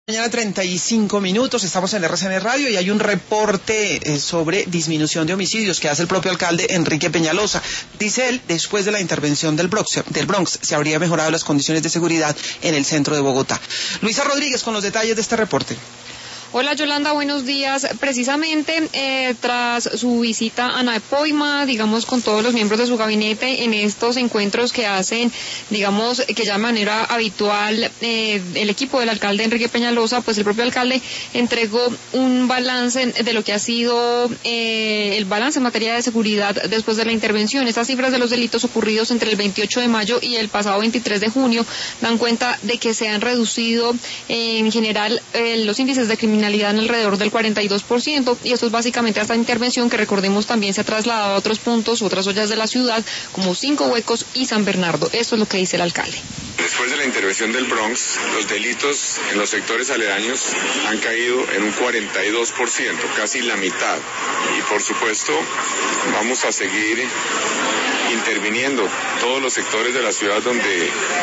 Mañana 35 minutos, estamos en RCN Radio y hay un reporte sobre disminución de homicidios que hace el propio alcalde Enrique Peñalosa. Dice él, después de la intervención del Bronx, se habría mejorado las condiciones de seguridad en el centro de Bogotá. Luisa Rodríguez con los detalles de este reporte. Hola Yolanda, buenos días. Precisamente tras su visita a Napoima, digamos con todos los miembros de su gabinete en estos encuentros que hacen, digamos que ya de manera habitual el equipo del alcalde Enrique Peñalosa, pues el propio alcalde entregó un balance de lo que ha sido el balance en materia de seguridad después de la intervención. Estas cifras de los delitos ocurridos entre el 28 de mayo y el pasado 23 de junio dan cuenta de que se han reducido en general los índices de criminalidad en alrededor del 42%, y esto es básicamente esta intervención que, recordemos, también se ha trasladado a otros puntos, otras ollas de la ciudad, como Cinco Huecos y San Bernardo. Esto es lo que dice el alcalde. Después de la intervención del Bronx, los delitos en los sectores aledaños han caído en un 42%, casi la mitad. Y por supuesto, vamos a seguir interviniendo todos los sectores de la ciudad donde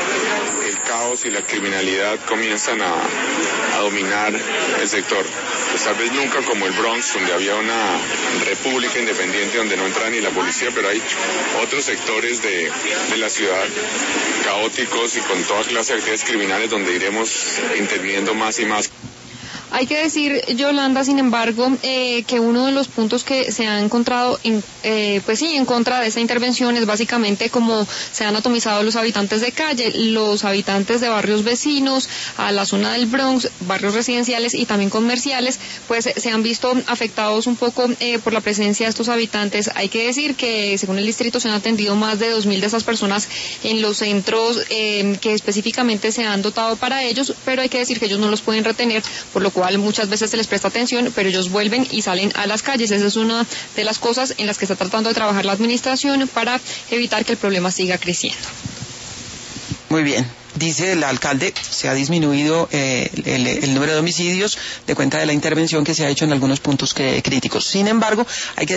el caos y la criminalidad comienzan a dominar el sector. Pues tal vez nunca como el Bronx, donde había una república independiente donde no entra ni la policía, pero hay otros sectores de la ciudad caóticos y con toda clase de actividades criminales donde iremos interviniendo más y más. Hay que decir, Yolanda, sin embargo, que uno de los puntos que se ha encontrado en contra de esta intervención es básicamente cómo se han atomizado los habitantes de calle, los habitantes de barrios vecinos a la zona del Bronx, barrios residenciales y también comerciales, pues se han visto afectados un poco por la presencia de estos habitantes. Hay que decir que según el distrito se han atendido más de 2.000 de esas personas en los centros que específicamente se han dotado para ellos, pero hay que decir que ellos no los pueden retener, por lo cual muchas veces se les presta atención, pero ellos vuelven y salen a las calles. Esa es una de las cosas en las que está tratando de trabajar la administración para evitar que el problema siga creciendo. Muy bien. Dice el alcalde, se ha disminuido el número de homicidios de cuenta de la intervención que se ha hecho en algunos puntos críticos. Sin embargo, hay que